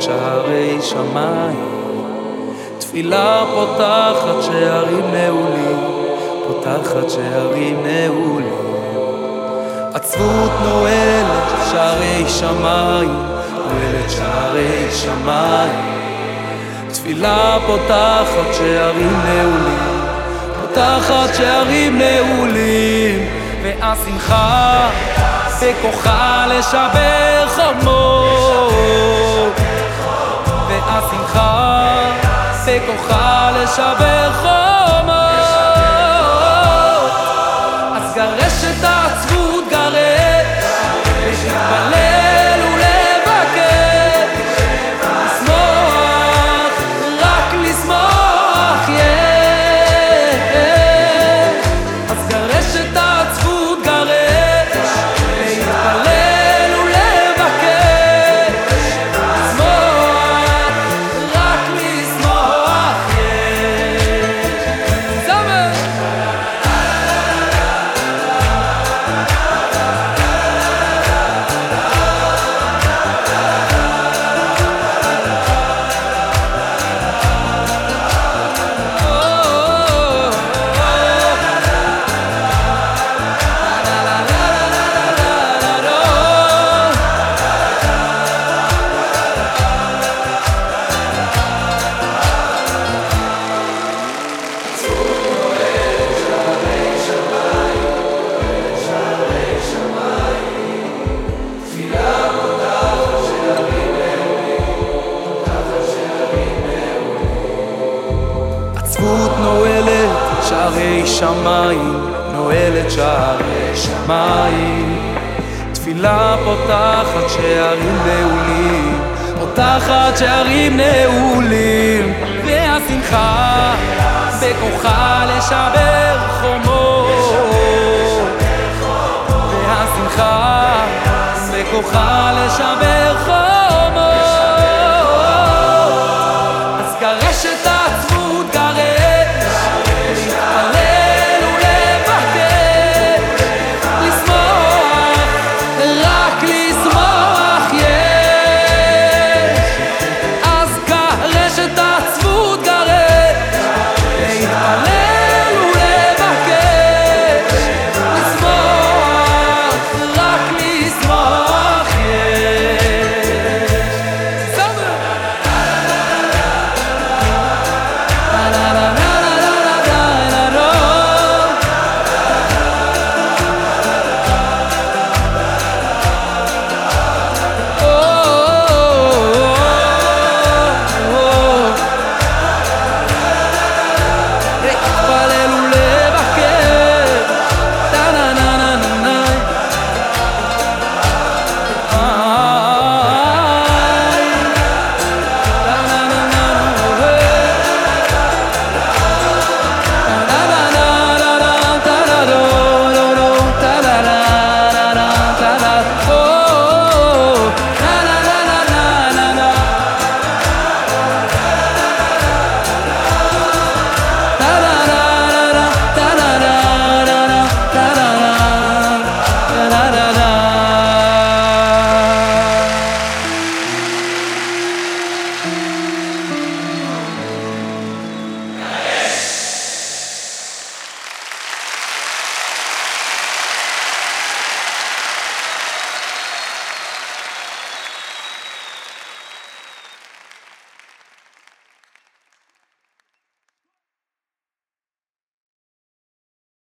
שערי שמיים. תפילה פותחת שערים נעולים, פותחת שערים נעולים. עצבות נועלת שערי שמיים, נועלת שערי שמיים. תפילה פותחת שערים נעולים, פותחת שערים נעולים. והשמחה בכוחה לשבר חומות, והשמחה בכוחה לשבר חומות. אז גרש את העצבות, גרש, להתפלל ולבקש, לשמוח, רק לשמוח, אז גרש את העצבות, גרש, להתפלל ולבקש, לשמוח, רק לשמוח, זמר. עצבות נועלת שערי שמיים, נועלת שערי שמיים. תפילה פותחת שערים נעולים, פותחת שערים נעולים. והשמחה בכוחה לשבר חומות, והשמחה בכוחה לשבר חומות.